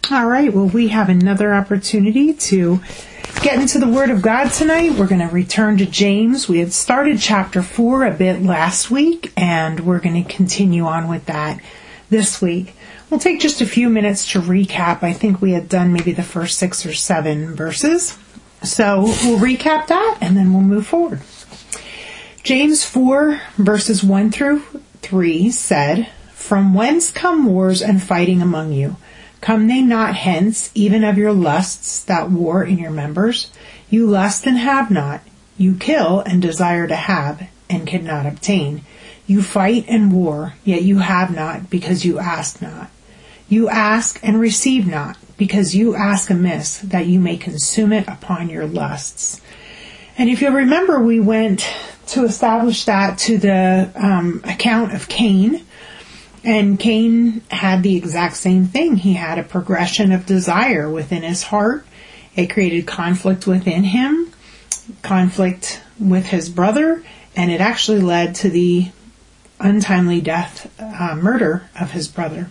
All right, well, we have another opportunity to get into the Word of God tonight. We're going to return to James. We had started chapter 4 a bit last week, and we're going to continue on with that this week. We'll take just a few minutes to recap. I think we had done maybe the first 6 or 7 verses. So we'll recap that, and then we'll move forward. James 4, verses 1 through 3 said, "From whence come wars and fighting among you? Come they not hence, even of your lusts that war in your members? You lust and have not. You kill and desire to have, and cannot obtain. You fight and war, yet you have not, because you ask not. You ask and receive not, because you ask amiss, that you may consume it upon your lusts." And if you'll remember, we went to establish that to the account of Cain. And Cain had the exact same thing. He had a progression of desire within his heart. It created conflict within him, conflict with his brother, and it actually led to the untimely death, murder of his brother.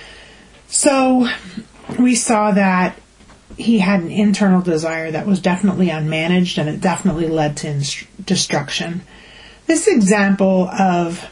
So we saw that he had an internal desire that was definitely unmanaged, and it definitely led to destruction. This example of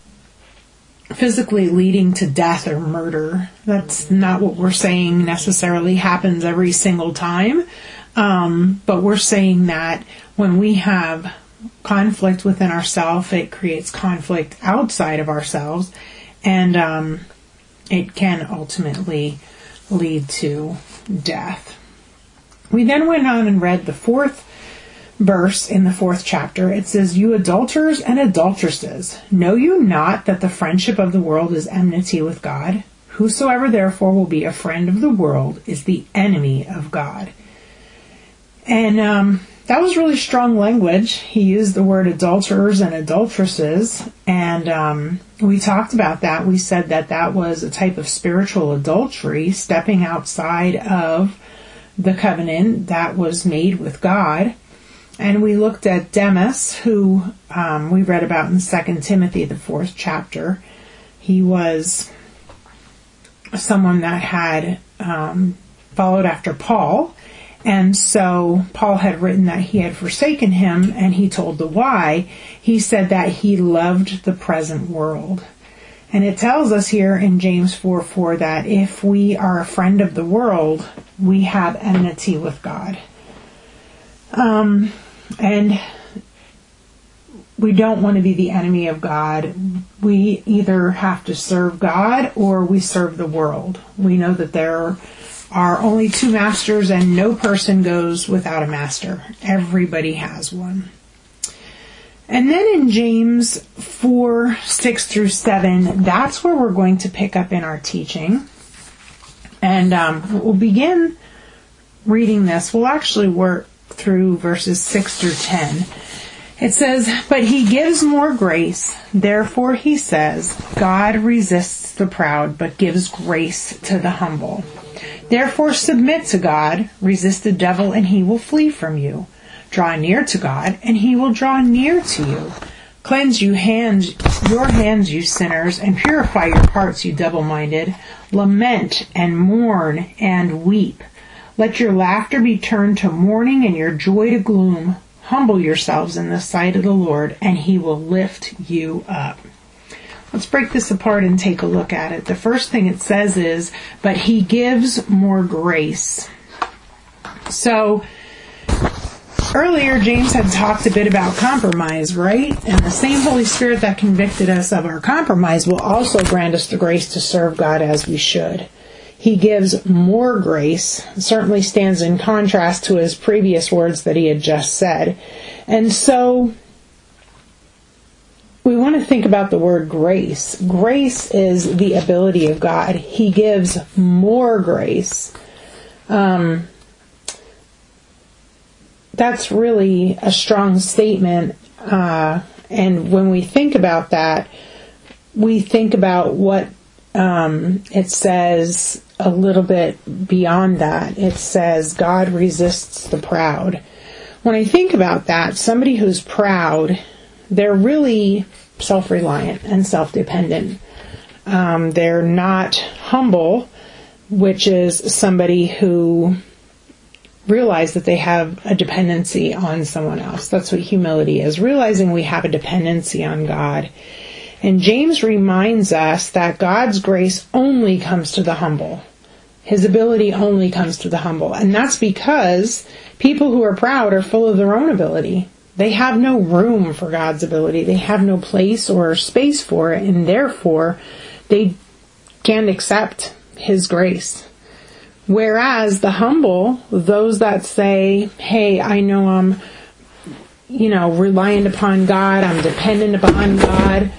physically leading to death or murder, that's not what we're saying necessarily happens every single time. But we're saying that when we have conflict within ourselves, it creates conflict outside of ourselves, and it can ultimately lead to death. We then went on and read the 4th verse in the 4th chapter. It says, "You adulterers and adulteresses, know you not that the friendship of the world is enmity with God? Whosoever therefore will be a friend of the world is the enemy of God." And that was really strong language. He used the word adulterers and adulteresses, and we talked about that. We said that that was a type of spiritual adultery, stepping outside of the covenant that was made with God. And we looked at Demas, who we read about in 2 Timothy, the 4th chapter. He was someone that had followed after Paul. And so Paul had written that he had forsaken him, and he told the why. He said that he loved the present world. And it tells us here in James 4:4 that if we are a friend of the world, we have enmity with God. And we don't want to be the enemy of God. We either have to serve God or we serve the world. We know that there are only 2 masters, and no person goes without a master. Everybody has one. And then in James 4:6 through 7, that's where we're going to pick up in our teaching. And we'll begin reading this. We'll actually work through verses 6 through 10. It says, "But he gives more grace. Therefore he says, God resists the proud, but gives grace to the humble. Therefore submit to God, resist the devil, and he will flee from you. Draw near to God, and he will draw near to you. Cleanse your hands, you sinners, and purify your hearts, you double-minded. Lament and mourn and weep. Let your laughter be turned to mourning and your joy to gloom. Humble yourselves in the sight of the Lord, and he will lift you up." Let's break this apart and take a look at it. The first thing it says is, "But he gives more grace." So, earlier James had talked a bit about compromise, right? And the same Holy Spirit that convicted us of our compromise will also grant us the grace to serve God as we should. He gives more grace, certainly stands in contrast to his previous words that he had just said. And so we want to think about the word grace. Grace is the ability of God. He gives more grace. That's really a strong statement. And when we think about that, we think about what it says a little bit beyond that. It says, God resists the proud. When I think about that, somebody who's proud, they're really self-reliant and self-dependent. They're not humble. which is somebody who realize that they have a dependency on someone else. That's what humility is, realizing we have a dependency on God. And James reminds us that God's grace only comes to the humble. His ability only comes to the humble. And that's because people who are proud are full of their own ability. They have no room for God's ability. They have no place or space for it, and therefore they can't accept His grace. Whereas the humble, those that say, hey, I know I'm, reliant upon God, I'm dependent upon God,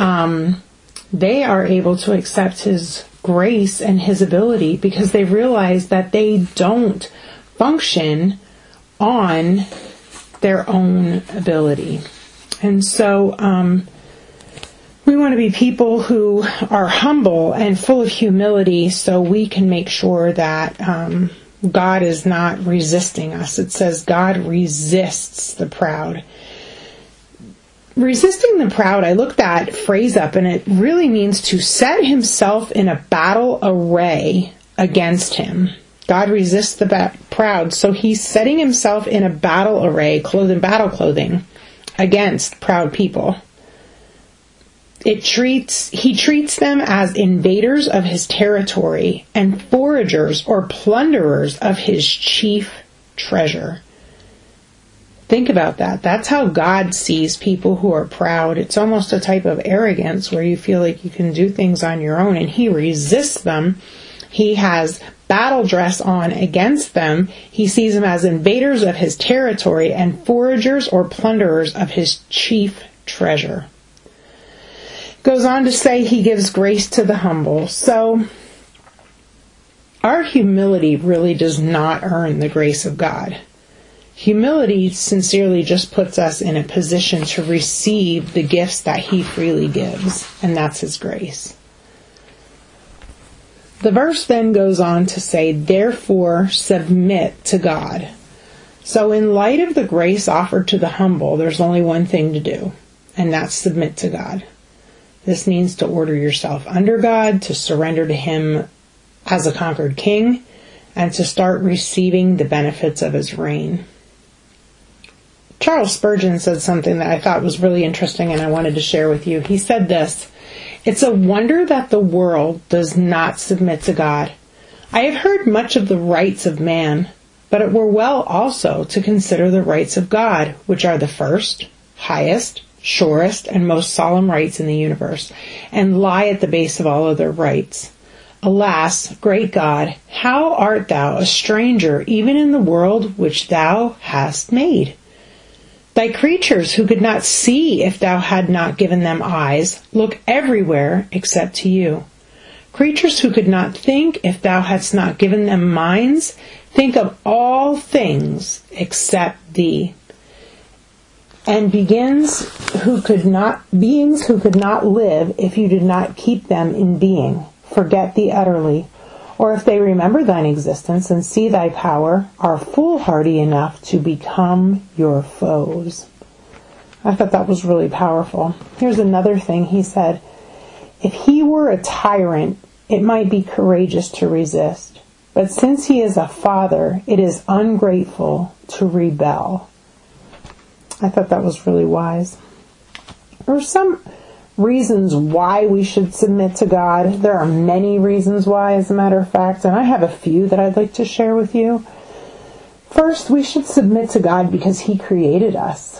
they are able to accept His grace and His ability because they realize that they don't function on their own ability. And so, we want to be people who are humble and full of humility so we can make sure that God is not resisting us. It says God resists the proud. Resisting the proud, I looked that phrase up, and it really means to set himself in a battle array against him. God resists the proud, so he's setting himself in a battle array, clothed in battle clothing, against proud people. He treats them as invaders of his territory and foragers or plunderers of his chief treasure. Think about that. That's how God sees people who are proud. It's almost a type of arrogance where you feel like you can do things on your own, and he resists them. He has battle dress on against them. He sees them as invaders of his territory and foragers or plunderers of his chief treasure. Goes on to say he gives grace to the humble. So our humility really does not earn the grace of God. Humility sincerely just puts us in a position to receive the gifts that he freely gives, and that's his grace. The verse then goes on to say, therefore submit to God. So in light of the grace offered to the humble, there's only one thing to do, and that's submit to God. This means to order yourself under God, to surrender to him as a conquered king, and to start receiving the benefits of his reign. Charles Spurgeon said something that I thought was really interesting and I wanted to share with you. He said this, "It's a wonder that the world does not submit to God. I have heard much of the rights of man, but it were well also to consider the rights of God, which are the first, highest, surest, and most solemn rights in the universe, and lie at the base of all other rights. Alas, great God, how art thou a stranger even in the world which thou hast made? Thy creatures, who could not see if thou had not given them eyes, look everywhere except to you. Creatures who could not think if thou hadst not given them minds, think of all things except thee. And beings who could not live if you did not keep them in being, forget thee utterly, or if they remember thine existence and see thy power, are foolhardy enough to become your foes." I thought that was really powerful. Here's another thing he said. If he were a tyrant, it might be courageous to resist. But since he is a father, it is ungrateful to rebel. I thought that was really wise. There are some reasons why we should submit to God. There are many reasons why, as a matter of fact, and I have a few that I'd like to share with you. First, we should submit to God because he created us.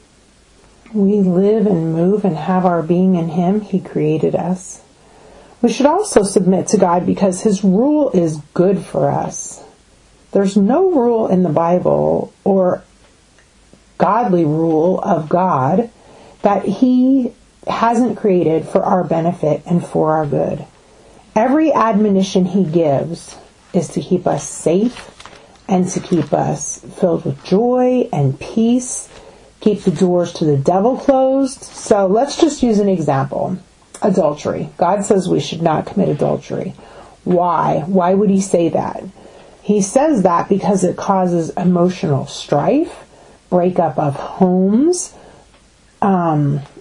We live and move and have our being in him. He created us. We should also submit to God because his rule is good for us. There's no rule in the Bible or godly rule of God that he hasn't created for our benefit and for our good. Every admonition he gives is to keep us safe and to keep us filled with joy and peace, keep the doors to the devil closed. So let's just use an example. Adultery. God says we should not commit adultery. Why? Why would he say that? He says that because it causes emotional strife, breakup of homes,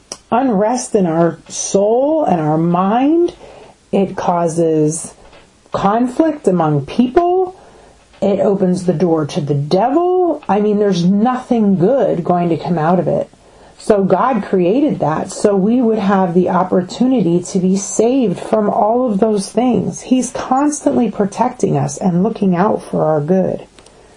unrest in our soul and our mind. It causes conflict among people. It opens the door to the devil. I mean, there's nothing good going to come out of it. So God created that so we would have the opportunity to be saved from all of those things. He's constantly protecting us and looking out for our good.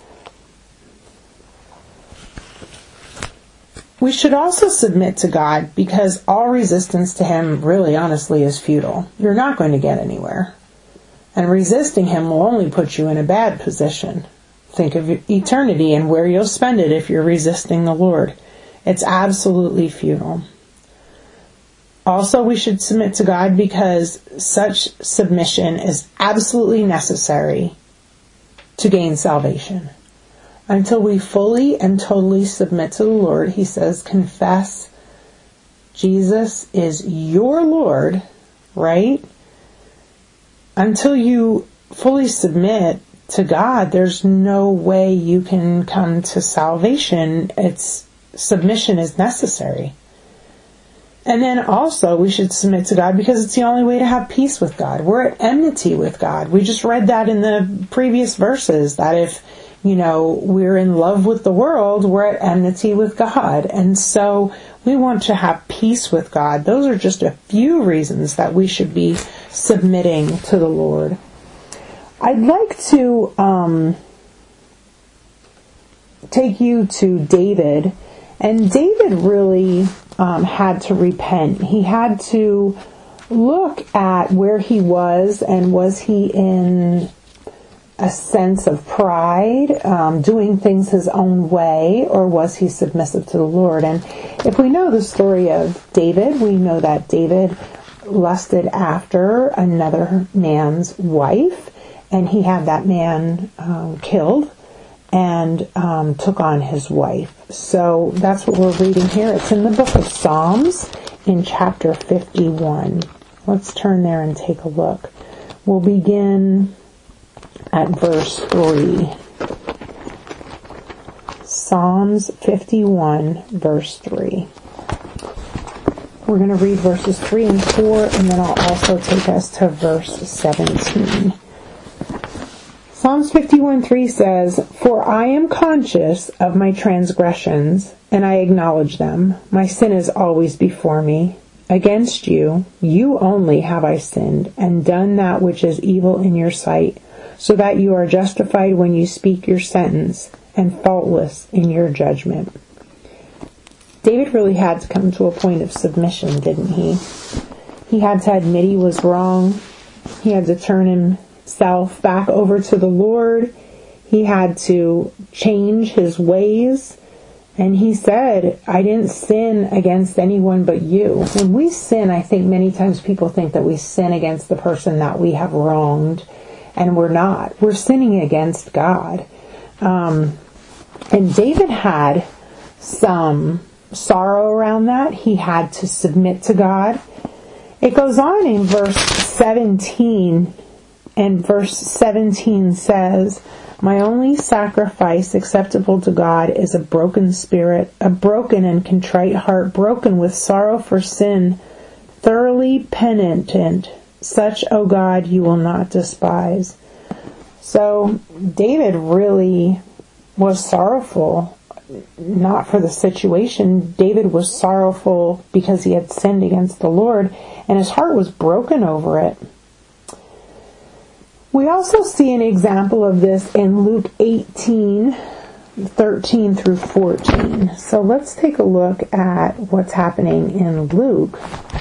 We should also submit to God because all resistance to Him really honestly is futile. You're not going to get anywhere. And resisting Him will only put you in a bad position. Think of eternity and where you'll spend it if you're resisting the Lord. It's absolutely futile. Also, we should submit to God because such submission is absolutely necessary to gain salvation. Until we fully and totally submit to the Lord, He says, confess Jesus is your Lord, right? Until you fully submit to God, there's no way you can come to salvation. Submission is necessary. And then also we should submit to God because it's the only way to have peace with God. We're at enmity with God. We just read that in the previous verses, that if, we're in love with the world, we're at enmity with God. And so we want to have peace with God. Those are just a few reasons that we should be submitting to the Lord. I'd like to take you to David. And David really had to repent. He had to look at where he was, and was he in a sense of pride, doing things his own way, or was he submissive to the Lord? And if we know the story of David, we know that David lusted after another man's wife, and he had that man killed and took on his wife. So that's what we're reading here. It's in the book of Psalms in chapter 51. Let's turn there and take a look. We'll begin at verse 3. Psalms 51, verse 3. We're going to read verses 3 and 4, and then I'll also take us to verse 17. Psalms 51:3 says, "For I am conscious of my transgressions, and I acknowledge them. My sin is always before me. Against you, you only have I sinned, and done that which is evil in your sight, so that you are justified when you speak your sentence, and faultless in your judgment." David really had to come to a point of submission, didn't he? He had to admit he was wrong. He had to turn himself back over to the Lord. He had to change his ways. And he said, I didn't sin against anyone but you. When we sin, I think many times people think that we sin against the person that we have wronged. And we're not. We're sinning against God. And David had some sorrow around that. He had to submit to God. It goes on in verse 17. And verse 17 says, "My only sacrifice acceptable to God is a broken spirit, a broken and contrite heart, broken with sorrow for sin, thoroughly penitent. Such, O God, you will not despise." So David really was sorrowful, not for the situation. David was sorrowful because he had sinned against the Lord, and his heart was broken over it. We also see an example of this in Luke 18:13 through 14. So let's take a look at what's happening in Luke,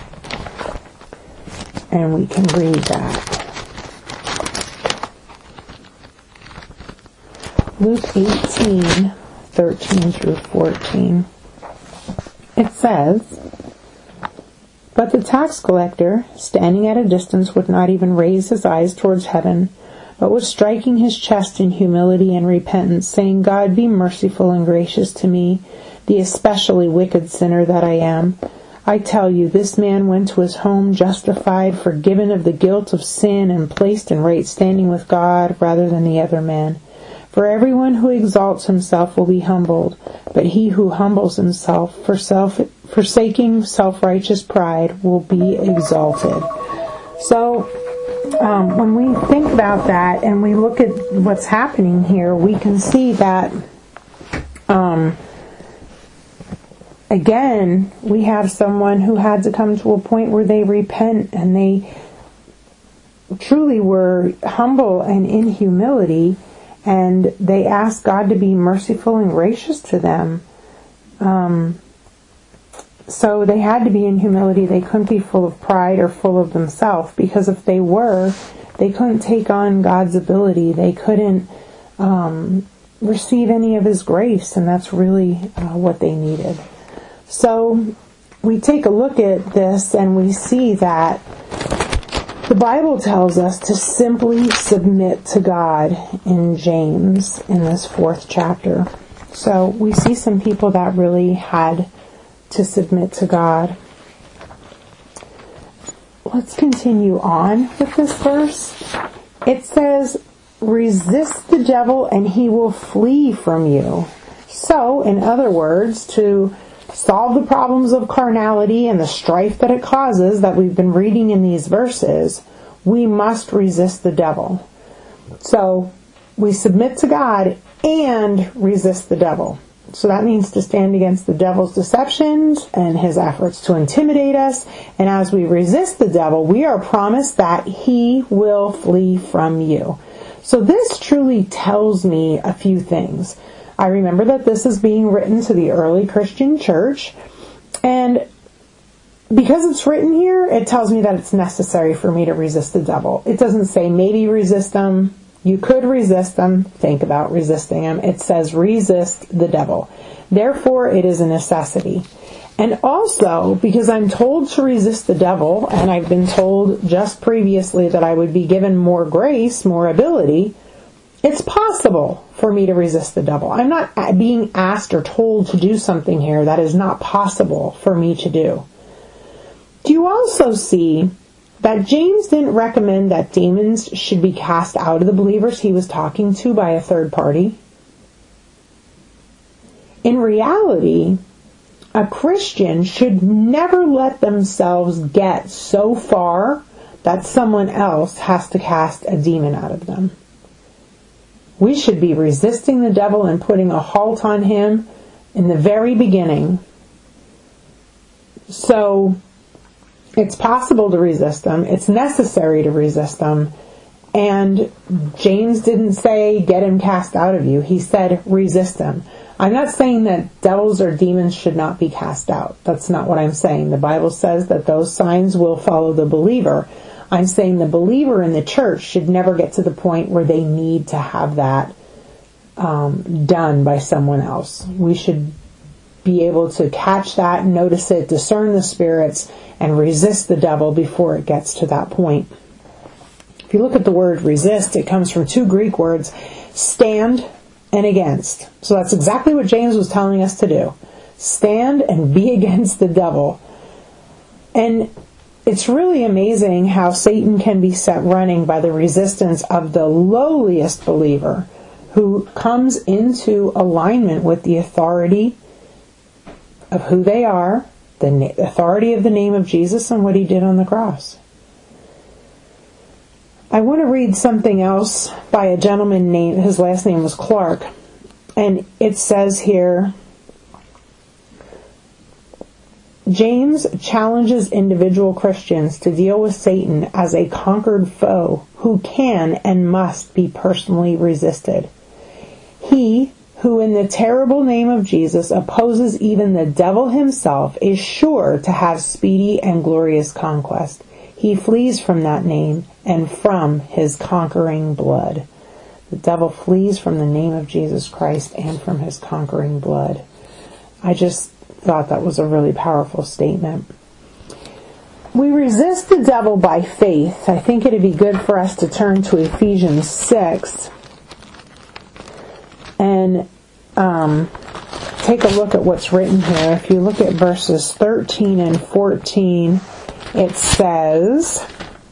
and we can read that. Luke 18:13 through 14. It says, "But the tax collector, standing at a distance, would not even raise his eyes towards heaven, but was striking his chest in humility and repentance, saying, God, be merciful and gracious to me, the especially wicked sinner that I am. I tell you, this man went to his home justified, forgiven of the guilt of sin, and placed in right standing with God rather than the other man. For everyone who exalts himself will be humbled, but he who humbles himself forsaking self-righteous pride will be exalted." So when we think about that and we look at what's happening here, we can see that, again, we have someone who had to come to a point where they repent and they truly were humble and in humility, and they asked God to be merciful and gracious to them. So they had to be in humility. They couldn't be full of pride or full of themselves, because if they were, they couldn't take on God's ability. They couldn't receive any of His grace, and that's really what they needed. So we take a look at this and we see that the Bible tells us to simply submit to God in James in this 4th chapter. So we see some people that really had to submit to God. Let's continue on with this verse. It says, resist the devil and he will flee from you. So, in other words, to solve the problems of carnality and the strife that it causes that we've been reading in these verses, we must resist the devil. So, we submit to God and resist the devil. So that means to stand against the devil's deceptions and his efforts to intimidate us. And as we resist the devil, we are promised that he will flee from you. So this truly tells me a few things. I remember that this is being written to the early Christian church. And because it's written here, it tells me that it's necessary for me to resist the devil. It doesn't say maybe resist him. You could resist them. Think about resisting them. It says resist the devil. Therefore, it is a necessity. And also, because I'm told to resist the devil, and I've been told just previously that I would be given more grace, more ability, it's possible for me to resist the devil. I'm not being asked or told to do something here that is not possible for me to do. Do you also see that James didn't recommend that demons should be cast out of the believers he was talking to by a third party? In reality, a Christian should never let themselves get so far that someone else has to cast a demon out of them. We should be resisting the devil and putting a halt on him in the very beginning. So, it's possible to resist them. It's necessary to resist them. And James didn't say, get him cast out of you. He said, resist him. I'm not saying that devils or demons should not be cast out. That's not what I'm saying. The Bible says that those signs will follow the believer. I'm saying the believer in the church should never get to the point where they need to have that done by someone else. We should be able to catch that, notice it, discern the spirits, and resist the devil before it gets to that point. If you look at the word resist, it comes from 2 Greek words, stand and against. So that's exactly what James was telling us to do. Stand and be against the devil. And it's really amazing how Satan can be set running by the resistance of the lowliest believer who comes into alignment with the authority of who they are, the authority of the name of Jesus and what he did on the cross. I want to read something else by a gentleman named, his last name was Clark, and it says here, James challenges individual Christians to deal with Satan as a conquered foe who can and must be personally resisted. He who in the terrible name of Jesus opposes even the devil himself is sure to have speedy and glorious conquest. He flees from that name and from his conquering blood. The devil flees from the name of Jesus Christ and from his conquering blood. I just thought that was a really powerful statement. We resist the devil by faith. I think it'd be good for us to turn to Ephesians 6 and take a look at what's written here. If you look at verses 13 and 14, it says,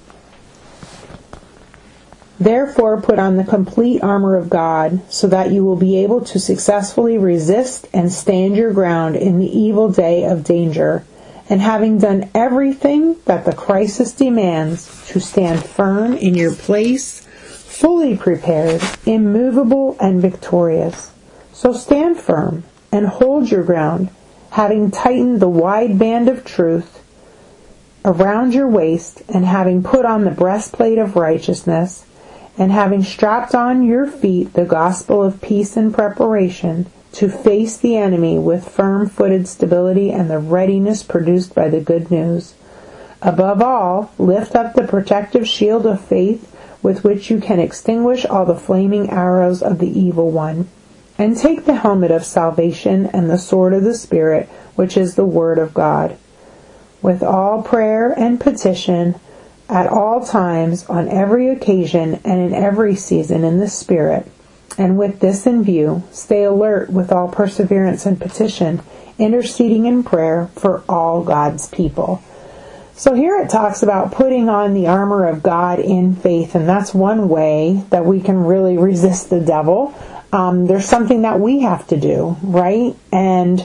therefore put on the complete armor of God so that you will be able to successfully resist and stand your ground in the evil day of danger. and having done everything that the crisis demands, to stand firm in your place, fully prepared, immovable, and victorious. So stand firm and hold your ground, having tightened the wide band of truth around your waist, and having put on the breastplate of righteousness, and having strapped on your feet the gospel of peace in preparation, to face the enemy with firm-footed stability and the readiness produced by the good news. Above all, lift up the protective shield of faith, with which you can extinguish all the flaming arrows of the evil one. And take the helmet of salvation and the sword of the Spirit, which is the Word of God. With all prayer and petition, at all times, on every occasion, and in every season in the Spirit. And with this in view, stay alert with all perseverance and petition, interceding in prayer for all God's people. So here it talks about putting on the armor of God in faith, and that's one way that we can really resist the devil. There's something that we have to do, right? And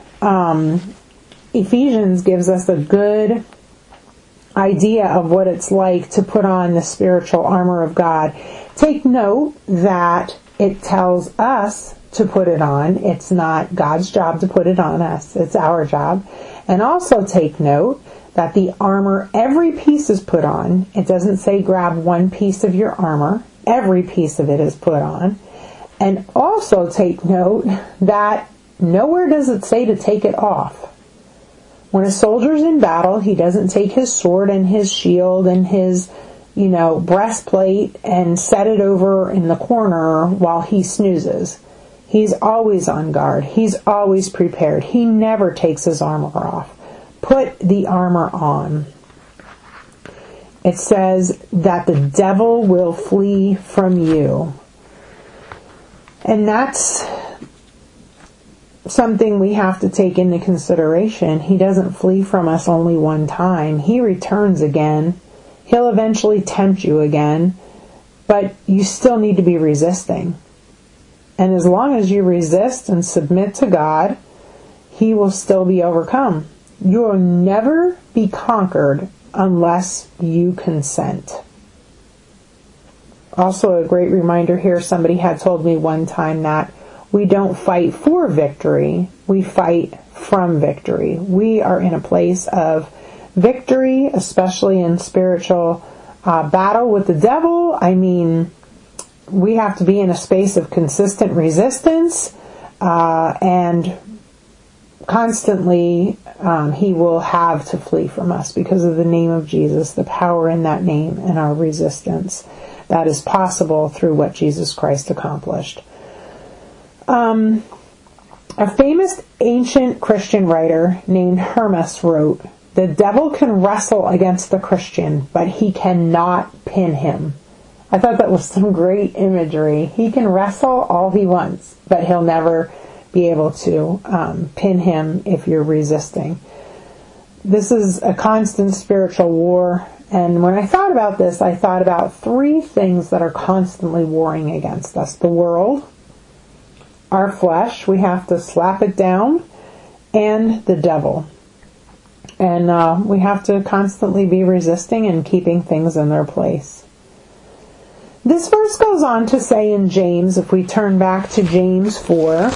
Ephesians gives us a good idea of what it's like to put on the spiritual armor of God. Take note that it tells us to put it on. It's not God's job to put it on us. It's our job. And also take note that the armor, every piece is put on. It doesn't say grab one piece of your armor. Every piece of it is put on. And also take note that nowhere does it say to take it off. When a soldier's in battle, he doesn't take his sword and his shield and his, breastplate and set it over in the corner while he snoozes. He's always on guard. He's always prepared. He never takes his armor off. Put the armor on. It says that the devil will flee from you. And that's something we have to take into consideration. He doesn't flee from us only one time. He returns again. He'll eventually tempt you again. But you still need to be resisting. And as long as you resist and submit to God, he will still be overcome. You will never be conquered unless you consent. Also, a great reminder here, somebody had told me one time that we don't fight for victory, we fight from victory. We are in a place of victory, especially in spiritual battle with the devil. I mean, we have to be in a space of consistent resistance, and constantly he will have to flee from us because of the name of Jesus, the power in that name, and our resistance that is possible through what Jesus Christ accomplished. A famous ancient Christian writer named Hermas wrote, "The devil can wrestle against the Christian, but he cannot pin him." I thought that was some great imagery. He can wrestle all he wants, but he'll never be able to pin him if you're resisting. This is a constant spiritual war, and when I thought about this, I thought about three things that are constantly warring against us. The world, our flesh, we have to slap it down, and the devil. And we have to constantly be resisting and keeping things in their place. This verse goes on to say in James, if we turn back to James 4,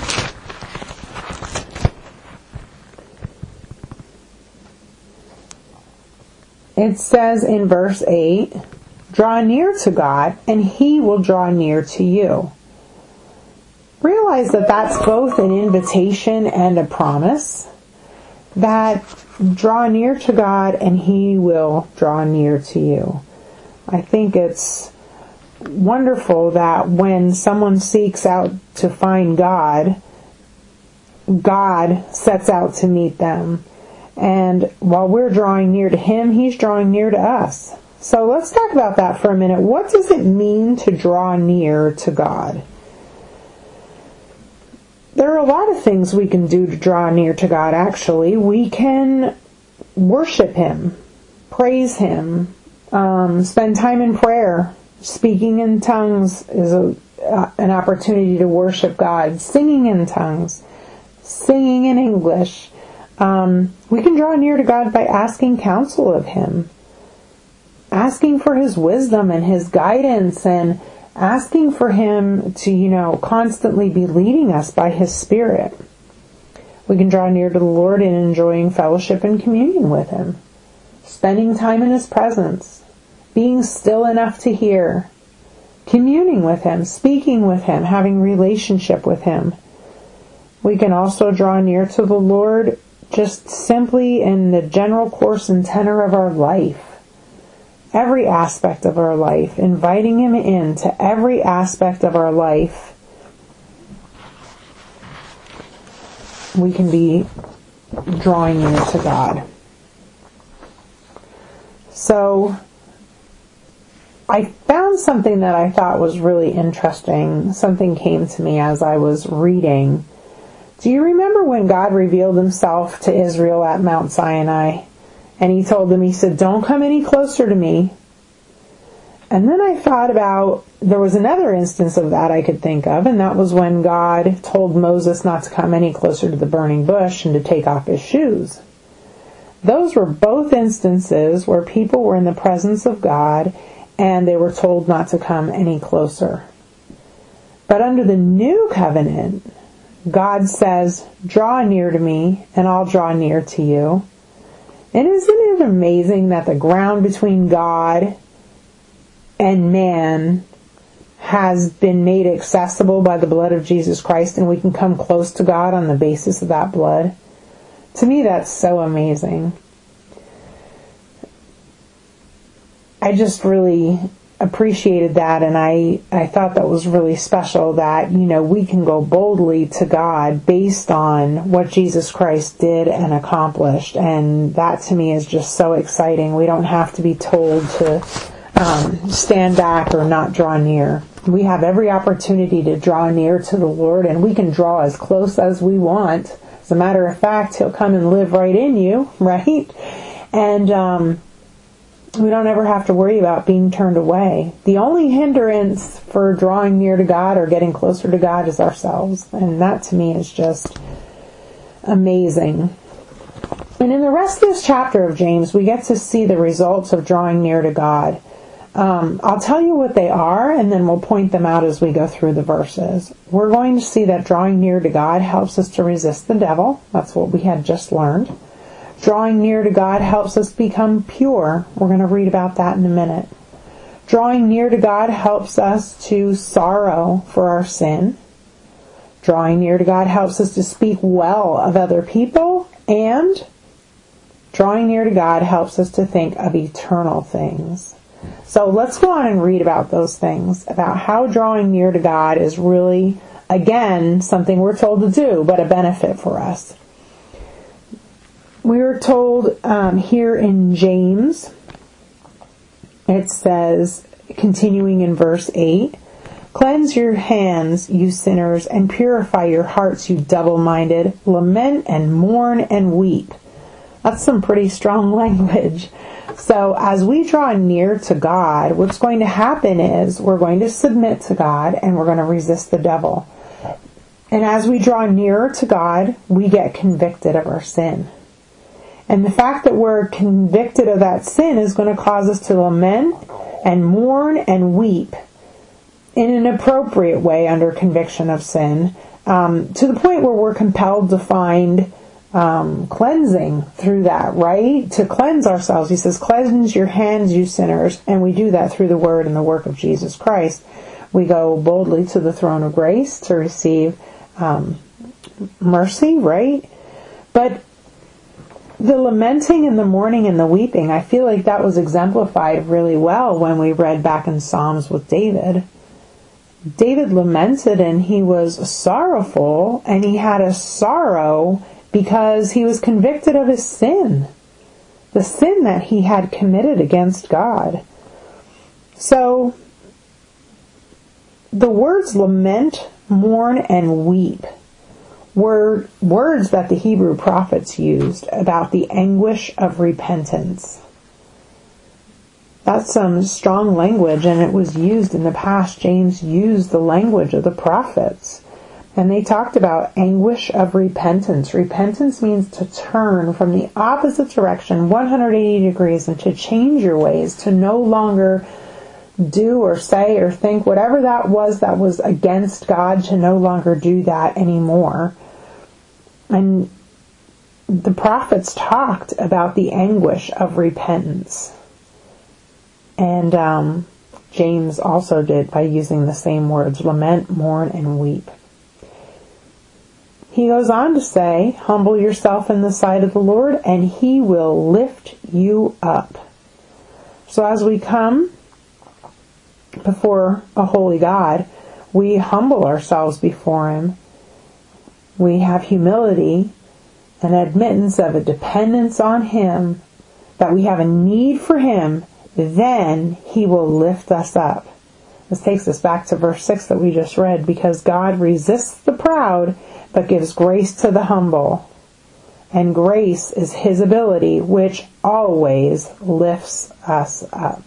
it says in verse 8, "Draw near to God, and He will draw near to you." Realize that that's both an invitation and a promise. That draw near to God, and He will draw near to you. I think it's wonderful that when someone seeks out to find God, God sets out to meet them. And while we're drawing near to Him, He's drawing near to us. So let's talk about that for a minute. What does it mean to draw near to God? There are a lot of things we can do to draw near to God, actually. We can worship Him, praise Him, spend time in prayer. Speaking in tongues is an opportunity to worship God. Singing in tongues, singing in English, We can draw near to God by asking counsel of Him, asking for His wisdom and His guidance, and asking for Him to, constantly be leading us by His Spirit. We can draw near to the Lord in enjoying fellowship and communion with Him, spending time in His presence, being still enough to hear, communing with Him, speaking with Him, having relationship with Him. We can also draw near to the Lord just simply in the general course and tenor of our life. Every aspect of our life, inviting Him into every aspect of our life. We can be drawing near to God. So, I found something that I thought was really interesting. Something came to me as I was reading. Do you remember when God revealed Himself to Israel at Mount Sinai? And He told them, He said, "Don't come any closer to me." And then I thought about, there was another instance of that I could think of, and that was when God told Moses not to come any closer to the burning bush and to take off his shoes. Those were both instances where people were in the presence of God and they were told not to come any closer. But under the new covenant, God says, "Draw near to me and I'll draw near to you." And isn't it amazing that the ground between God and man has been made accessible by the blood of Jesus Christ, and we can come close to God on the basis of that blood? To me, that's so amazing. I just really appreciated that, and I thought that was really special that, we can go boldly to God based on what Jesus Christ did and accomplished, and that to me is just so exciting. We don't have to be told to stand back or not draw near. We have every opportunity to draw near to the Lord, and we can draw as close as we want. As a matter of fact, He'll come and live right in you, right? And we don't ever have to worry about being turned away. The only hindrance for drawing near to God or getting closer to God is ourselves, and that to me is just amazing. And in the rest of this chapter of James, we get to see the results of drawing near to God. I'll tell you what they are, and then we'll point them out as we go through the verses. We're going to see that drawing near to God helps us to resist the devil. That's what we had just learned. Drawing near to God helps us become pure. We're going to read about that in a minute. Drawing near to God helps us to sorrow for our sin. Drawing near to God helps us to speak well of other people, and drawing near to God helps us to think of eternal things. So let's go on and read about those things, about how drawing near to God is really, again, something we're told to do, but a benefit for us. We are told here in James, it says, continuing in verse 8, "Cleanse your hands, you sinners, and purify your hearts, you double-minded. Lament and mourn and weep." That's some pretty strong language. So as we draw near to God, what's going to happen is we're going to submit to God and we're going to resist the devil. And as we draw nearer to God, we get convicted of our sin. And the fact that we're convicted of that sin is going to cause us to lament and mourn and weep in an appropriate way under conviction of sin, to the point where we're compelled to find cleansing through that, right? To cleanse ourselves. He says, "Cleanse your hands, you sinners." And we do that through the word and the work of Jesus Christ. We go boldly to the throne of grace to receive mercy, right? But the lamenting and the mourning and the weeping, I feel like that was exemplified really well when we read back in Psalms with David. David lamented and he was sorrowful, and he had a sorrow because he was convicted of his sin, the sin that he had committed against God. So, the words lament, mourn, and weep were words that the Hebrew prophets used about the anguish of repentance. That's some strong language, and it was used in the past. James used the language of the prophets. And they talked about anguish of repentance. Repentance means to turn from the opposite direction 180 degrees and to change your ways, to no longer do or say or think whatever that was against God, to no longer do that anymore. And the prophets talked about the anguish of repentance. And James also did by using the same words, lament, mourn, and weep. He goes on to say, humble yourself in the sight of the Lord, and He will lift you up. So as we come before a holy God, we humble ourselves before Him. We have humility, an admittance of a dependence on Him, that we have a need for Him, then He will lift us up. This takes us back to verse 6 that we just read, because God resists the proud, but gives grace to the humble. And grace is His ability, which always lifts us up.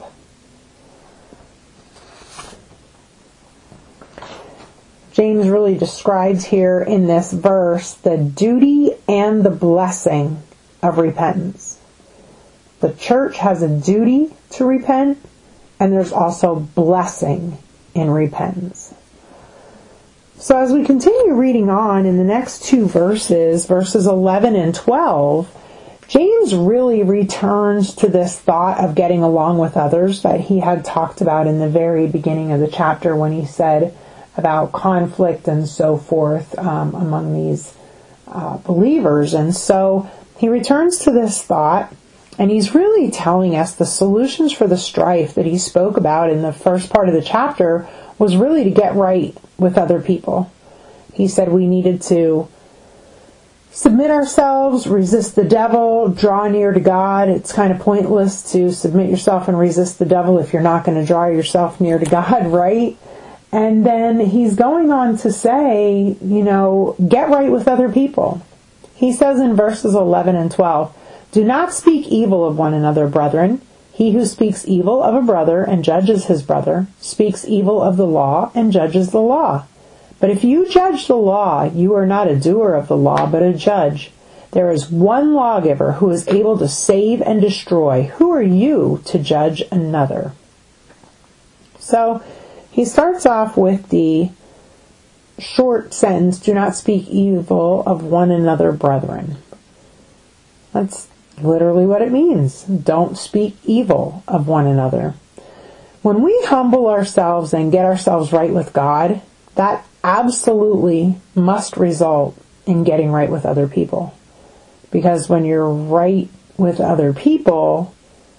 James really describes here in this verse the duty and the blessing of repentance. The church has a duty to repent, and there's also blessing in repentance. So as we continue reading on in the next two verses, verses 11 and 12, James really returns to this thought of getting along with others that he had talked about in the very beginning of the chapter when he said about conflict and so forth among these believers. And so he returns to this thought, and he's really telling us the solutions for the strife that he spoke about in the first part of the chapter was really to get right with other people. He said we needed to submit ourselves, resist the devil, draw near to God. It's kind of pointless to submit yourself and resist the devil if you're not going to draw yourself near to God, right? And then he's going on to say, get right with other people. He says in verses 11 and 12, do not speak evil of one another, brethren. He who speaks evil of a brother and judges his brother speaks evil of the law and judges the law. But if you judge the law, you are not a doer of the law, but a judge. There is one lawgiver who is able to save and destroy. Who are you to judge another? So he starts off with the short sentence, do not speak evil of one another, brethren. That's literally what it means. Don't speak evil of one another. When we humble ourselves and get ourselves right with God, that absolutely must result in getting right with other people. Because when you're right with other people,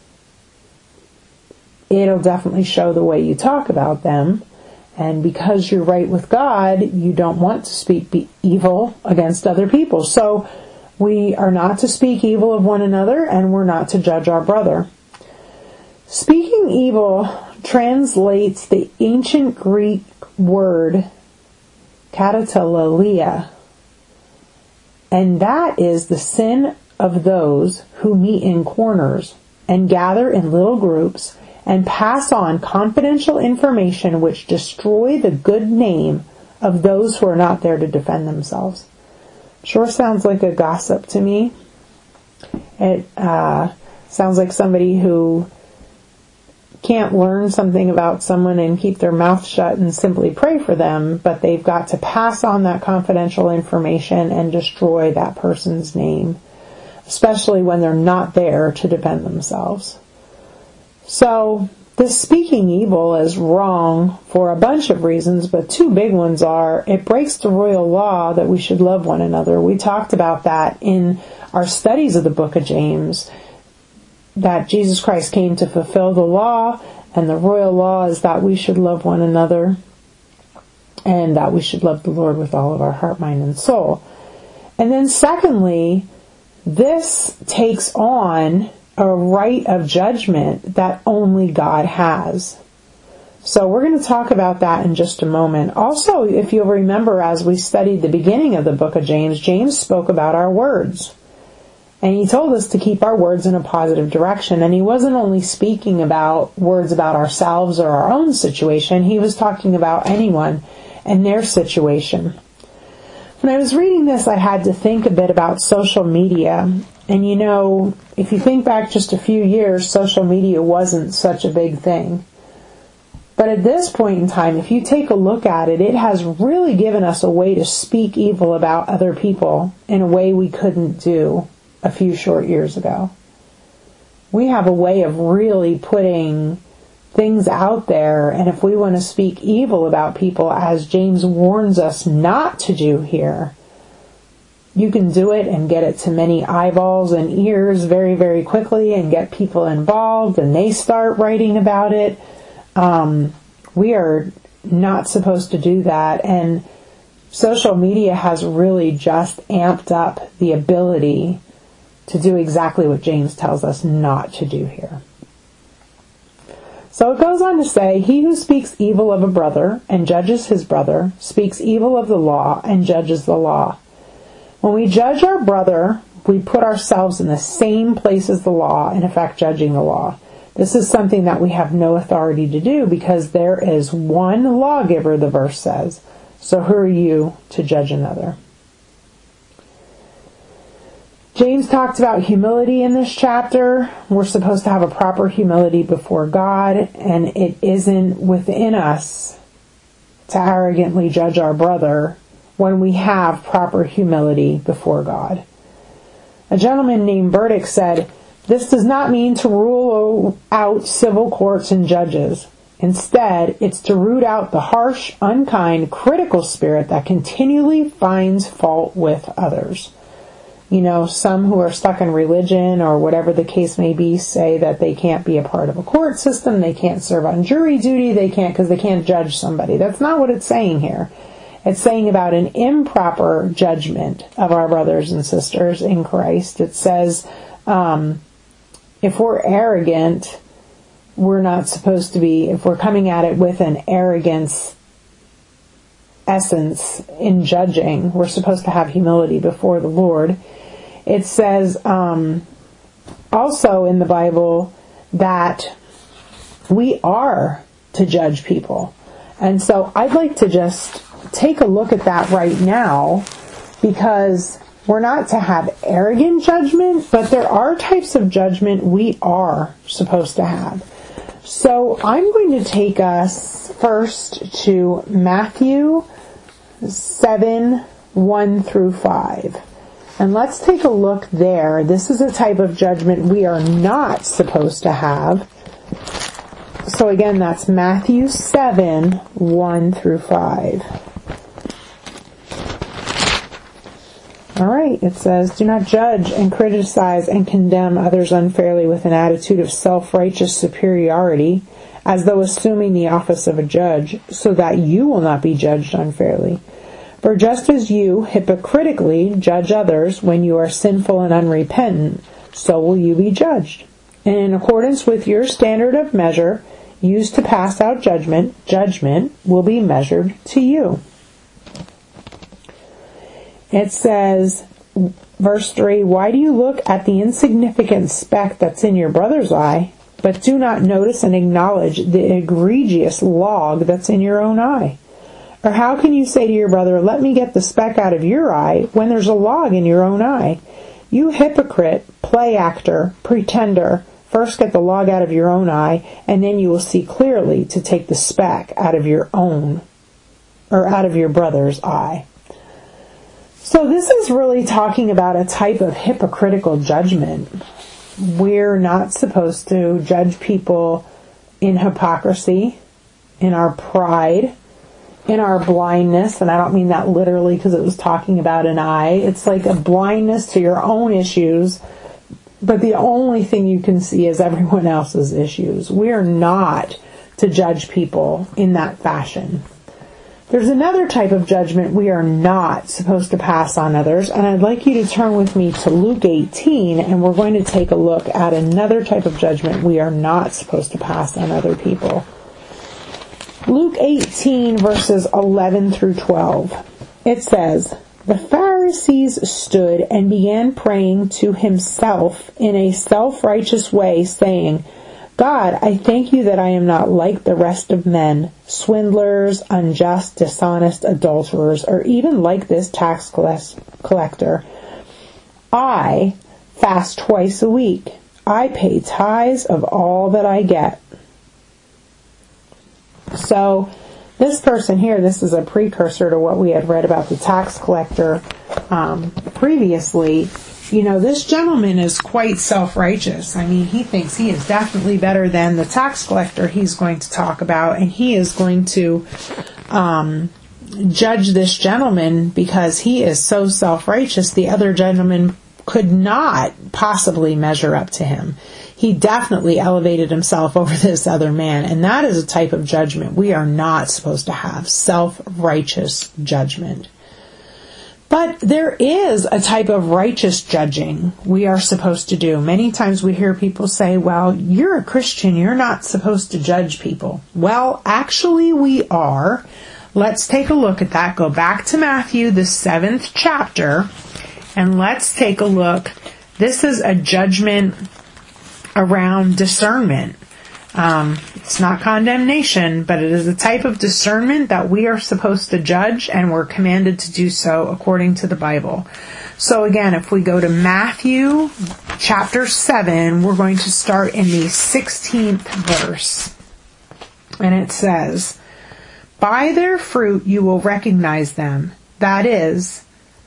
it'll definitely show the way you talk about them. And because you're right with God, you don't want to speak evil against other people. So we are not to speak evil of one another, and we're not to judge our brother. Speaking evil translates the ancient Greek word katataleia, and that is the sin of those who meet in corners and gather in little groups and pass on confidential information which destroy the good name of those who are not there to defend themselves. Sure sounds like a gossip to me. It sounds like somebody who can't learn something about someone and keep their mouth shut and simply pray for them, but they've got to pass on that confidential information and destroy that person's name, especially when they're not there to defend themselves. So this speaking evil is wrong for a bunch of reasons, but two big ones are it breaks the royal law that we should love one another. We talked about that in our studies of the book of James, that Jesus Christ came to fulfill the law, and the royal law is that we should love one another and that we should love the Lord with all of our heart, mind, and soul. And then secondly, this takes on a right of judgment that only God has. So we're going to talk about that in just a moment. Also, if you'll remember, as we studied the beginning of the book of James, James spoke about our words. And he told us to keep our words in a positive direction. And he wasn't only speaking about words about ourselves or our own situation. He was talking about anyone and their situation. When I was reading this, I had to think a bit about social media. And you know, if you think back just a few years, social media wasn't such a big thing. But at this point in time, if you take a look at it, it has really given us a way to speak evil about other people in a way we couldn't do a few short years ago. We have a way of really putting things out there, and if we want to speak evil about people, as James warns us not to do here, you can do it and get it to many eyeballs and ears very, very quickly and get people involved, and they start writing about it. We are not supposed to do that, and social media has really just amped up the ability to do exactly what James tells us not to do here. So it goes on to say, he who speaks evil of a brother and judges his brother speaks evil of the law and judges the law. When we judge our brother, we put ourselves in the same place as the law, in effect judging the law. This is something that we have no authority to do because there is one lawgiver, the verse says. So who are you to judge another? James talks about humility in this chapter. We're supposed to have a proper humility before God, and it isn't within us to arrogantly judge our brother when we have proper humility before God. A gentleman named Burdick said, "This does not mean to rule out civil courts and judges. Instead, it's to root out the harsh, unkind, critical spirit that continually finds fault with others." You know, some who are stuck in religion or whatever the case may be say that they can't be a part of a court system, they can't serve on jury duty, they can't because they can't judge somebody. That's not what it's saying here. It's saying about an improper judgment of our brothers and sisters in Christ. It says, if we're arrogant, we're not supposed to be, if we're coming at it with an arrogance essence in judging, we're supposed to have humility before the Lord. It says also in the Bible that we are to judge people. And so I'd like to just take a look at that right now, because we're not to have arrogant judgment, but there are types of judgment we are supposed to have. So I'm going to take us first to Matthew 7:1-5. And let's take a look there. This is a type of judgment we are not supposed to have. So again, that's Matthew 7:1-5. Alright, it says, "Do not judge and criticize and condemn others unfairly with an attitude of self-righteous superiority, as though assuming the office of a judge, so that you will not be judged unfairly. For just as you hypocritically judge others when you are sinful and unrepentant, so will you be judged. And in accordance with your standard of measure used to pass out judgment, judgment will be measured to you." It says, verse 3, "Why do you look at the insignificant speck that's in your brother's eye, but do not notice and acknowledge the egregious log that's in your own eye? Or how can you say to your brother, 'Let me get the speck out of your eye,' when there's a log in your own eye? You hypocrite, play actor, pretender, first get the log out of your own eye, and then you will see clearly to take the speck out of your own, or out of your brother's eye." So this is really talking about a type of hypocritical judgment. We're not supposed to judge people in hypocrisy, in our pride, in our blindness, and I don't mean that literally because it was talking about an eye. It's like a blindness to your own issues, but the only thing you can see is everyone else's issues. We are not to judge people in that fashion. There's another type of judgment we are not supposed to pass on others, and I'd like you to turn with me to Luke 18, and we're going to take a look at another type of judgment we are not supposed to pass on other people. Luke 18, verses 11-12. It says, "The Pharisees stood and began praying to himself in a self-righteous way, saying, God, I thank you that I am not like the rest of men, swindlers, unjust, dishonest, adulterers, or even like this tax collector. I fast twice a week. I pay tithes of all that I get. So this person here, this is a precursor to what we had read about the tax collector previously. This gentleman is quite self-righteous. I mean, he thinks he is definitely better than the tax collector he's going to talk about, and he is going to judge this gentleman because he is so self-righteous. The other gentleman could not possibly measure up to him. He definitely elevated himself over this other man, and that is a type of judgment we are not supposed to have, self-righteous judgment. But there is a type of righteous judging we are supposed to do. Many times we hear people say, well, you're a Christian, you're not supposed to judge people. Well, actually we are. Let's take a look at that. Go back to Matthew, the 7th chapter, and let's take a look. This is a judgment around discernment. It's not condemnation, but it is a type of discernment that we are supposed to judge, and we're commanded to do so according to the Bible. So again, if we go to Matthew chapter 7, we're going to start in the 16th verse. And it says, "By their fruit you will recognize them. That is,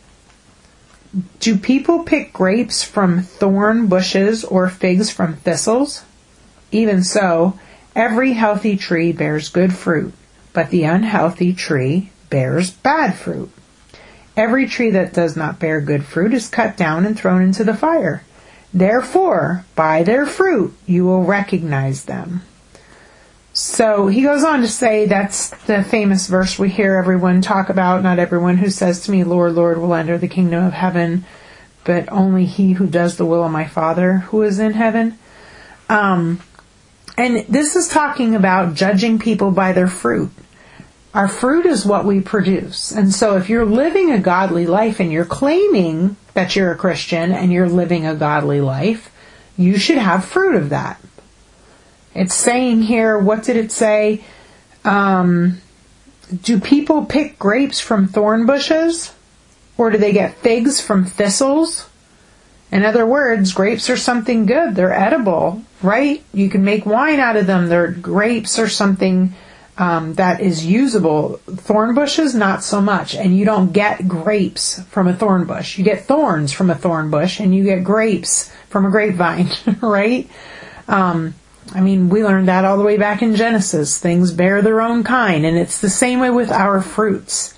do people pick grapes from thorn bushes or figs from thistles? Even so, every healthy tree bears good fruit, but the unhealthy tree bears bad fruit. Every tree that does not bear good fruit is cut down and thrown into the fire. Therefore, by their fruit you will recognize them." So he goes on to say, that's the famous verse we hear everyone talk about. Not everyone who says to me, Lord, Lord, will enter the kingdom of heaven, but only he who does the will of my Father who is in heaven. And this is talking about judging people by their fruit. Our fruit is what we produce. And so if you're living a godly life and you're claiming that you're a Christian and you're living a godly life, you should have fruit of that. It's saying here, what did it say? Do people pick grapes from thorn bushes? Or do they get figs from thistles? In other words, grapes are something good. They're edible, right? You can make wine out of them. Grapes are something that is usable. Thorn bushes, not so much. And you don't get grapes from a thorn bush. You get thorns from a thorn bush, and you get grapes from a grapevine, right? We learned that all the way back in Genesis. Things bear their own kind, and it's the same way with our fruits.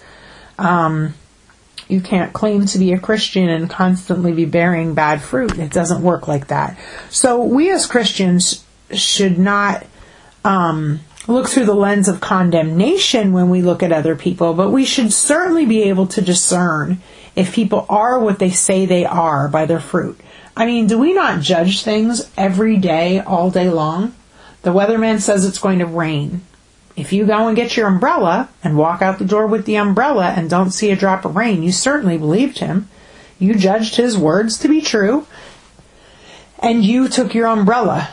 You can't claim to be a Christian and constantly be bearing bad fruit. It doesn't work like that. So we as Christians should not look through the lens of condemnation when we look at other people, but we should certainly be able to discern if people are what they say they are by their fruit. Do we not judge things every day, all day long? The weatherman says it's going to rain. If you go and get your umbrella and walk out the door with the umbrella and don't see a drop of rain, you certainly believed him. You judged his words to be true, and you took your umbrella.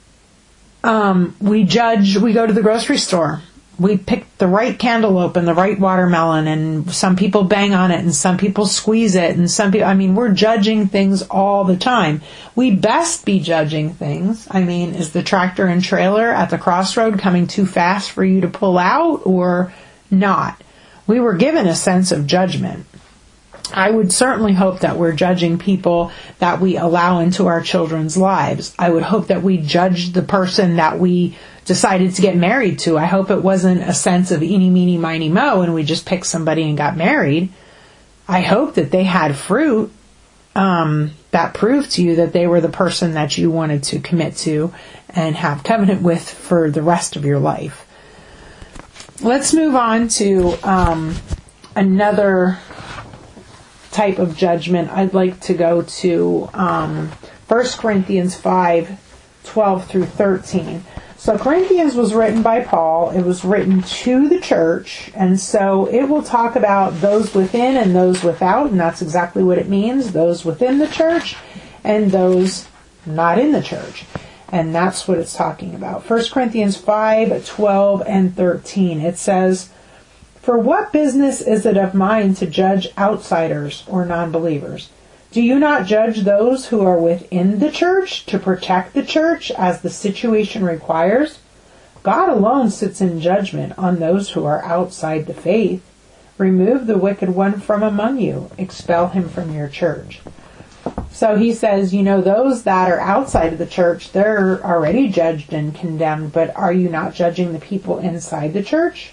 We go to the grocery store. We pick the right cantaloupe and the right watermelon, and some people bang on it and some people squeeze it, and some people, we're judging things all the time. We best be judging things. Is the tractor and trailer at the crossroad coming too fast for you to pull out or not? We were given a sense of judgment. I would certainly hope that we're judging people that we allow into our children's lives. I would hope that we judge the person that we decided to get married to. I hope it wasn't a sense of eeny, meeny, miny, mo, and we just picked somebody and got married. I hope that they had fruit that proved to you that they were the person that you wanted to commit to and have covenant with for the rest of your life. Let's move on to another type of judgment. I'd like to go to 1 Corinthians 5:12 through 13. So Corinthians was written by Paul. It was written to the church, and so it will talk about those within and those without, and that's exactly what it means, those within the church and those not in the church. And that's what it's talking about. 1 Corinthians 5:12 and 13. It says, "For what business is it of mine to judge outsiders or non-believers? Do you not judge those who are within the church to protect the church as the situation requires? God alone sits in judgment on those who are outside the faith. Remove the wicked one from among you. Expel him from your church." So he says, those that are outside of the church, they're already judged and condemned, but are you not judging the people inside the church?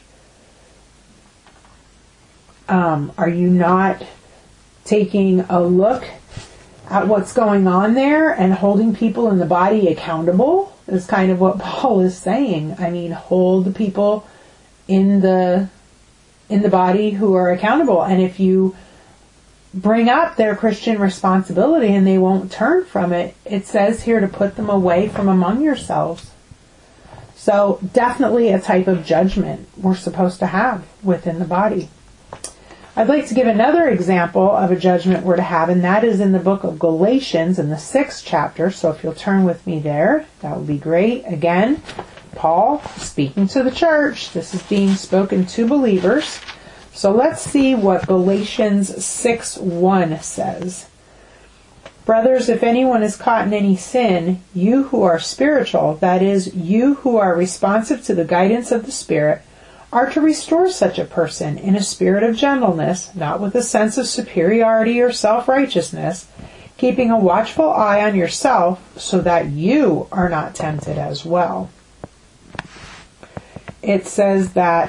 Are you not taking a look at what's going on there and holding people in the body accountable? Is kind of what Paul is saying. Hold the people in the body who are accountable. And if you bring up their Christian responsibility and they won't turn from it, it says here to put them away from among yourselves. So definitely a type of judgment we're supposed to have within the body. I'd like to give another example of a judgment we're to have, and that is in the book of Galatians in the 6th chapter. So if you'll turn with me there, that would be great. Again, Paul speaking to the church. This is being spoken to believers. So let's see what Galatians 6:1 says. "Brothers, if anyone is caught in any sin, you who are spiritual, that is, you who are responsive to the guidance of the Spirit, are to restore such a person in a spirit of gentleness, not with a sense of superiority or self-righteousness, keeping a watchful eye on yourself so that you are not tempted as well." It says that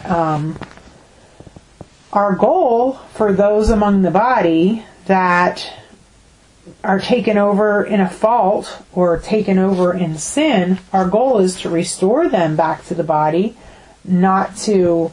our goal for those among the body that are taken over in a fault or taken over in sin, our goal is to restore them back to the body, not to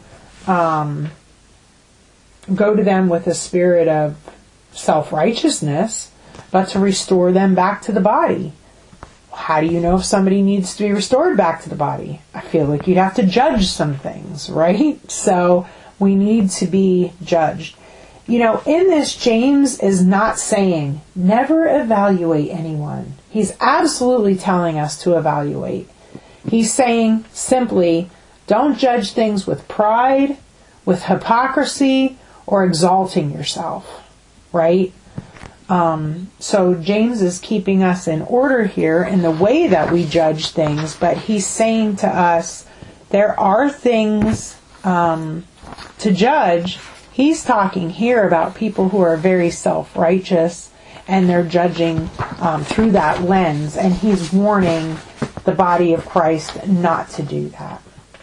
go to them with a spirit of self-righteousness, but to restore them back to the body. How do you know if somebody needs to be restored back to the body? I feel like you'd have to judge some things, right? So we need to be judged. In this, James is not saying never evaluate anyone. He's absolutely telling us to evaluate. He's saying simply, don't judge things with pride, with hypocrisy, or exalting yourself, right? So James is keeping us in order here in the way that we judge things, but he's saying to us there are things to judge. He's talking here about people who are very self-righteous and they're judging through that lens, and he's warning the body of Christ not to do that.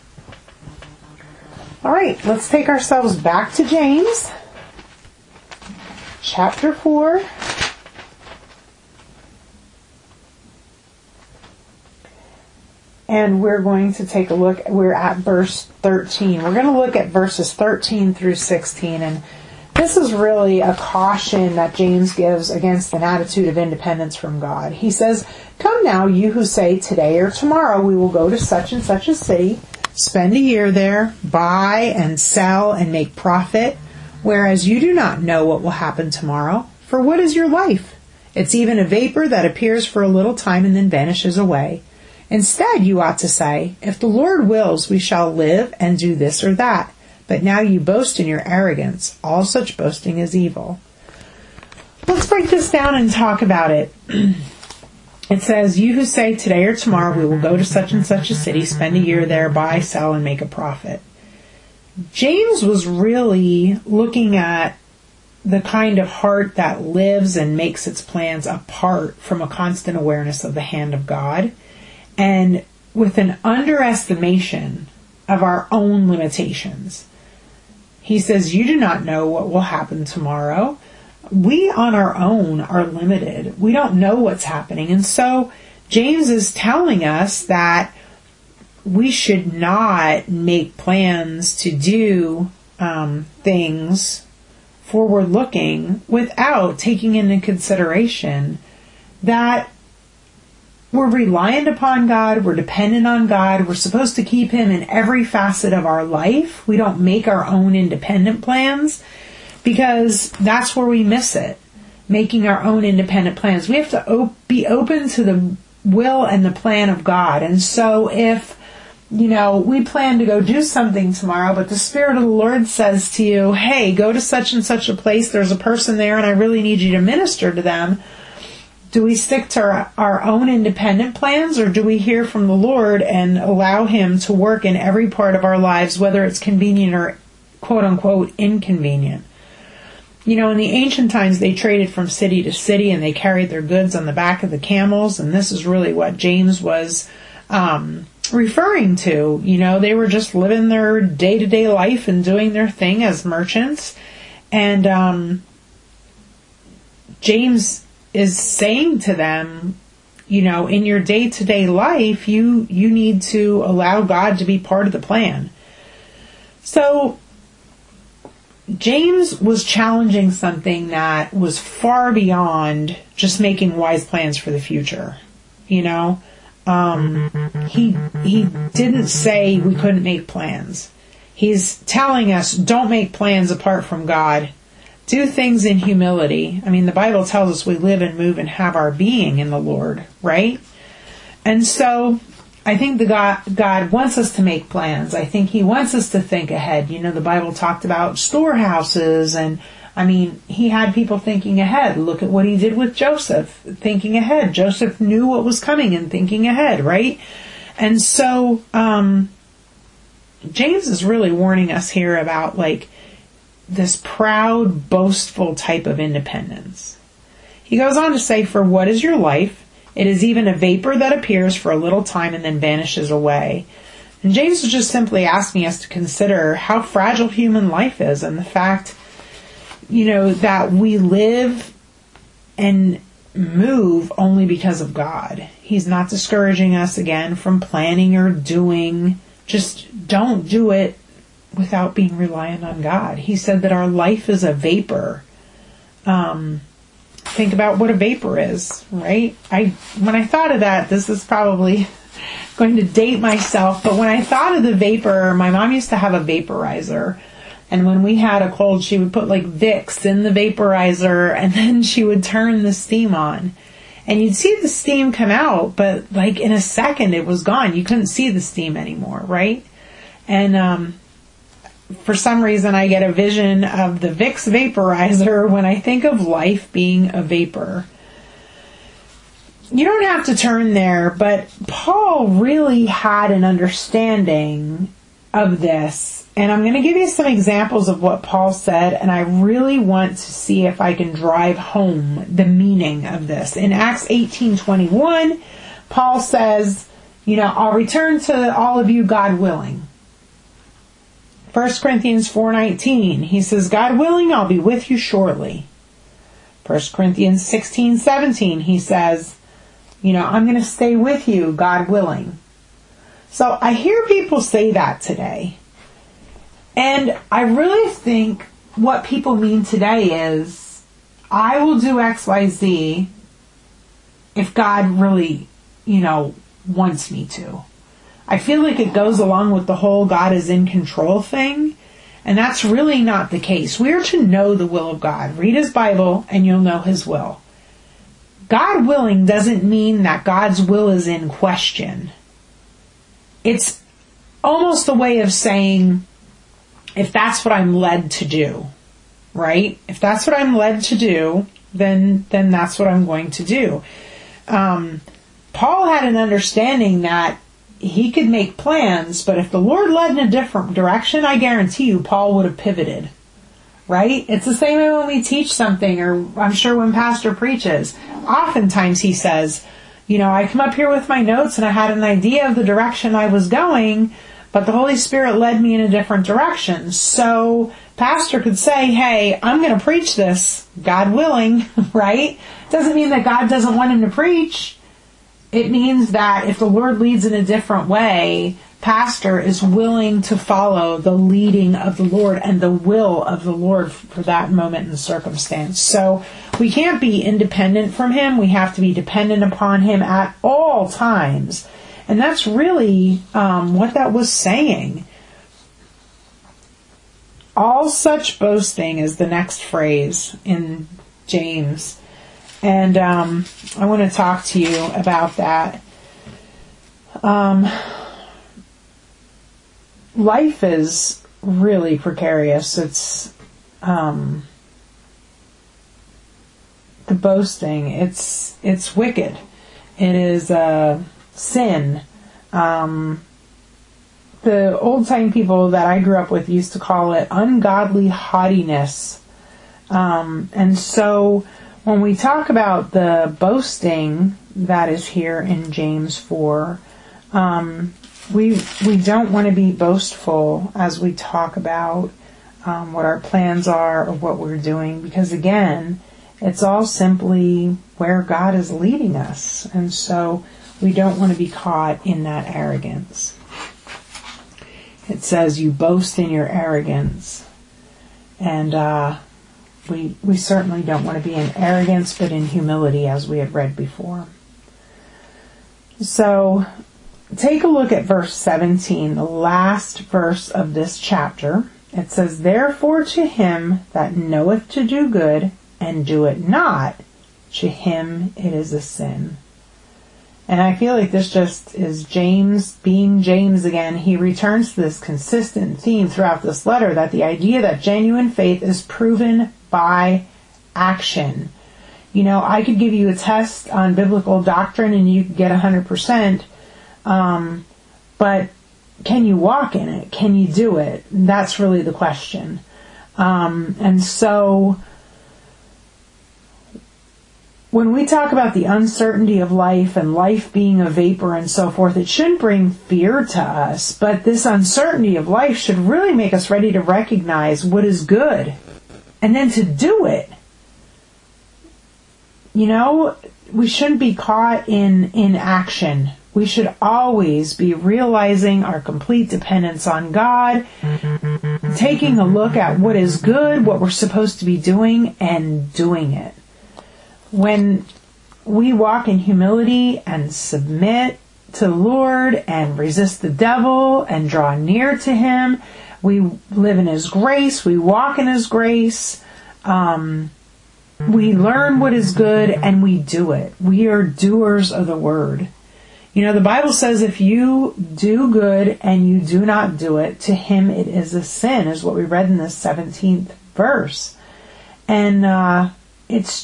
All right, let's take ourselves back to James, chapter 4. And we're going to take a look. We're at verse 13. We're going to look at verses 13 through 16. And this is really a caution that James gives against an attitude of independence from God. He says, "Come now, you who say today or tomorrow we will go to such and such a city, spend a year there, buy and sell and make profit, whereas you do not know what will happen tomorrow. For what is your life? It's even a vapor that appears for a little time and then vanishes away. Instead, you ought to say, if the Lord wills, we shall live and do this or that. But now you boast in your arrogance. All such boasting is evil." Let's break this down and talk about it. It says, "You who say today or tomorrow we will go to such and such a city, spend a year there, buy, sell, and make a profit." James was really looking at the kind of heart that lives and makes its plans apart from a constant awareness of the hand of God, and with an underestimation of our own limitations. He says, you do not know what will happen tomorrow. We on our own are limited. We don't know what's happening. And so James is telling us that we should not make plans to do things forward looking without taking into consideration that we're reliant upon God, we're dependent on God, we're supposed to keep Him in every facet of our life. We don't make our own independent plans because that's where we miss it, making our own independent plans. We have to be open to the will and the plan of God. And so if, we plan to go do something tomorrow, but the Spirit of the Lord says to you, hey, go to such and such a place. There's a person there and I really need you to minister to them. Do we stick to our own independent plans, or do we hear from the Lord and allow Him to work in every part of our lives, whether it's convenient or quote unquote inconvenient? In the ancient times, they traded from city to city and they carried their goods on the back of the camels. And this is really what James was referring to. They were just living their day-to-day life and doing their thing as merchants. And James is saying to them, in your day-to-day life, you need to allow God to be part of the plan. So James was challenging something that was far beyond just making wise plans for the future. He didn't say we couldn't make plans. He's telling us, don't make plans apart from God. Do things in humility. I mean, the Bible tells us we live and move and have our being in the Lord, right? And so I think God wants us to make plans. I think He wants us to think ahead. The Bible talked about storehouses, and He had people thinking ahead. Look at what He did with Joseph, thinking ahead. Joseph knew what was coming and thinking ahead, right? And so James is really warning us here about this proud, boastful type of independence. He goes on to say, for what is your life? It is even a vapor that appears for a little time and then vanishes away. And James is just simply asking us to consider how fragile human life is, and the fact, that we live and move only because of God. He's not discouraging us again from planning or doing. Just don't do it without being reliant on God. He said that our life is a vapor. Think about what a vapor is, right? When I thought of that, this is probably going to date myself, but when I thought of the vapor, my mom used to have a vaporizer. And when we had a cold, she would put Vicks in the vaporizer, and then she would turn the steam on. And you'd see the steam come out, but in a second it was gone. You couldn't see the steam anymore, right? And for some reason, I get a vision of the Vicks vaporizer when I think of life being a vapor. You don't have to turn there, but Paul really had an understanding of this. And I'm going to give you some examples of what Paul said, and I really want to see if I can drive home the meaning of this. In Acts 18:21, Paul says, I'll return to all of you, God willing. 1 Corinthians 4:19, he says, God willing, I'll be with you shortly. 1 Corinthians 16:17, he says, I'm going to stay with you, God willing. So I hear people say that today. And I really think what people mean today is, I will do X, Y, Z if God really, wants me to. I feel like it goes along with the whole God is in control thing, and that's really not the case. We are to know the will of God. Read His Bible and you'll know His will. God willing doesn't mean that God's will is in question. It's almost a way of saying, if that's what I'm led to do, right? If that's what I'm led to do, then that's what I'm going to do. Paul had an understanding that he could make plans, but if the Lord led in a different direction, I guarantee you Paul would have pivoted, right? It's the same way when we teach something, or I'm sure when Pastor preaches. Oftentimes he says, I come up here with my notes and I had an idea of the direction I was going, but the Holy Spirit led me in a different direction. So Pastor could say, hey, I'm going to preach this, God willing, right? Doesn't mean that God doesn't want him to preach. It means that if the Lord leads in a different way, Pastor is willing to follow the leading of the Lord and the will of the Lord for that moment and circumstance. So we can't be independent from Him. We have to be dependent upon Him at all times. And that's really what that was saying. All such boasting is the next phrase in James. And I want to talk to you about that. Life is really precarious. It's the boasting. It's wicked. It is sin. The old-time people that I grew up with used to call it ungodly haughtiness. And so when we talk about the boasting that is here in James 4, we don't want to be boastful as we talk about what our plans are or what we're doing, because again, it's all simply where God is leading us. And so we don't want to be caught in that arrogance. It says you boast in your arrogance. And we certainly don't want to be in arrogance, but in humility, as we had read before. So take a look at verse 17, the last verse of this chapter. It says, therefore to him that knoweth to do good and do it not, to him it is a sin. And I feel like this just is James being James again. He returns to this consistent theme throughout this letter, that the idea that genuine faith is proven by action. You know, I could give you a test on biblical doctrine and you could get 100%, but can you walk in it? Can you do it? That's really the question. And so when we talk about the uncertainty of life and life being a vapor and so forth, it shouldn't bring fear to us, but this uncertainty of life should really make us ready to recognize what is good and then to do it. You know, we shouldn't be caught in action. We should always be realizing our complete dependence on God, taking a look at what is good, what we're supposed to be doing, and doing it. When we walk in humility and submit to the Lord and resist the devil and draw near to Him, we live in His grace, we walk in His grace, we learn what is good and we do it. We are doers of the word. You know, the Bible says if you do good and you do not do it, to him it is a sin, is what we read in the 17th verse. And it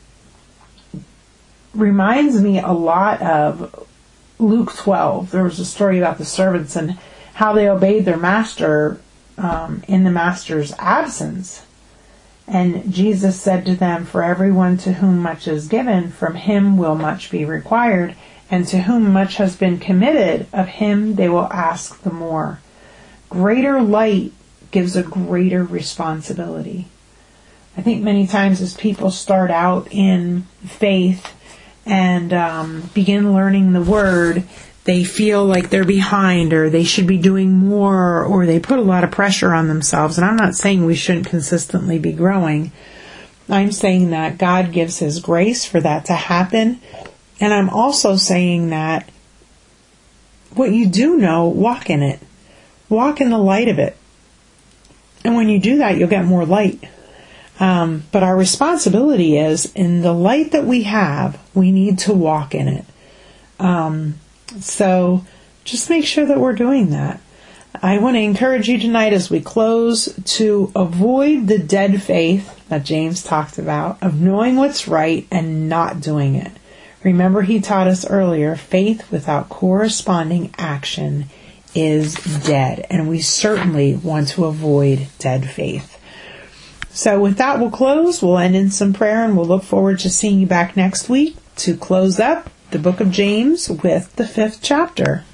reminds me a lot of Luke 12. There was a story about the servants and how they obeyed their master in the master's absence. And Jesus said to them, for everyone to whom much is given, from him will much be required. And to whom much has been committed, of him they will ask the more. Greater light gives a greater responsibility. I think many times as people start out in faith and begin learning the word, they feel like they're behind or they should be doing more, or they put a lot of pressure on themselves. And I'm not saying we shouldn't consistently be growing. I'm saying that God gives His grace for that to happen. And I'm also saying that what you do know, walk in it. Walk in the light of it. And when you do that, you'll get more light. But our responsibility is, in the light that we have, we need to walk in it. So just make sure that we're doing that. I want to encourage you tonight as we close to avoid the dead faith that James talked about, of knowing what's right and not doing it. Remember, he taught us earlier, faith without corresponding action is dead. And we certainly want to avoid dead faith. So with that, we'll close. We'll end in some prayer, and we'll look forward to seeing you back next week to close up the book of James with the 5th chapter.